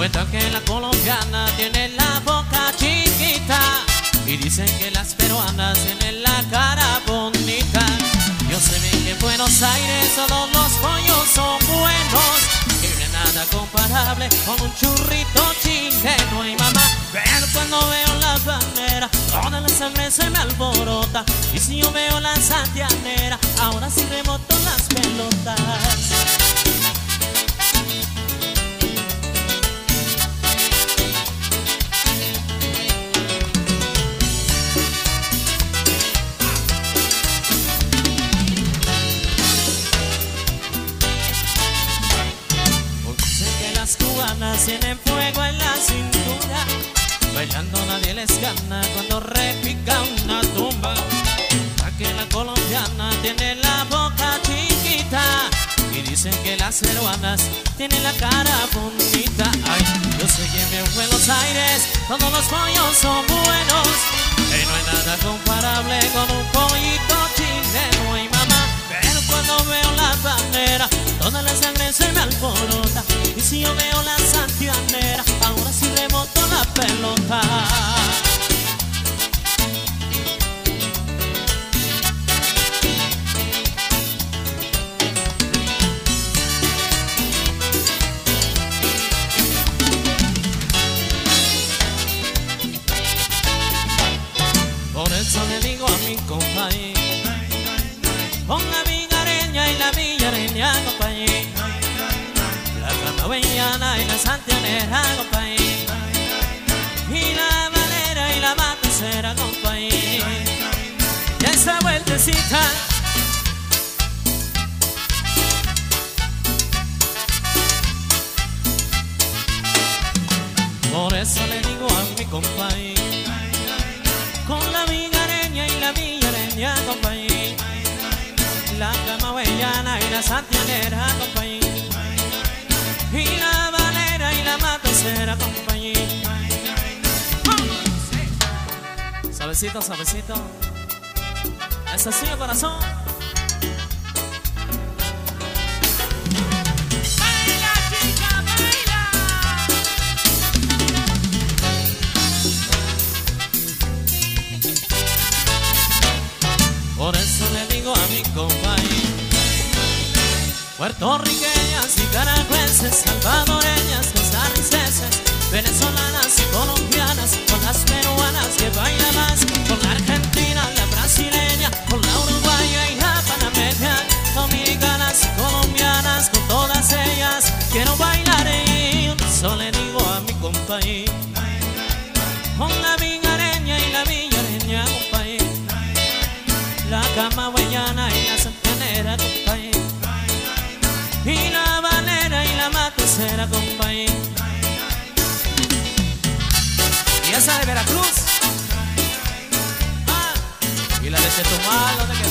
Cuentan que la colombiana tiene la boca chiquita y dicen que las peruanas tienen la cara bonita. Yo sé bien que en Buenos Aires todos los pollos son buenos, que no hay nada comparable con un churrito chileno. Y mamá, pero cuando veo la bandera, toda la sangre se me alborota. Y si yo veo la santianera, ahora sí remoto las pelotas. Las cubanas tienen fuego en la cintura, bailando nadie les gana cuando repica una tumba. A que la colombiana tiene la boca chiquita y dicen que las peruanas tienen la cara bonita. Ay, yo sé que en Buenos Aires todos los pollos son buenos, y no hay nada comparable con un pollito chileno. Y mamá, pero cuando veo la bandera, toda la sangre se me alborota. Y si yo veo la santianera, ahora sí remoto la pelota. Por eso le digo a mi compañero, con la vigareña y la villareña, compañero, la camagüeyana y la santianera, compañero, y la valera y la matucera, compañero. Y esa vueltecita, por eso le digo a mi compañero, con la vigareña y la villareña, compañero, la camagüeyana y la santianera, compañero, y la valera y la matucera, compañero. Suavecito, suavecito. Eso sí, corazón. ¡Baila, chica, baila! Por eso le digo a mi compañero, puertorriqueñas y caragüenses, salvadoreñas, costarricenses, venezolanas y colombianas, con las peruanas que baila más, con la argentina, la brasileña, con la uruguaya y la panameña, dominicanas y colombianas, con todas ellas quiero bailar. Y eso le digo a mi compañero, con la vigareña y la villareña, compañero, la camagüeyana y la santianera, compañero, y la valera y la matucera, compañero. Y esa de Veracruz, y la de Chetumal, donde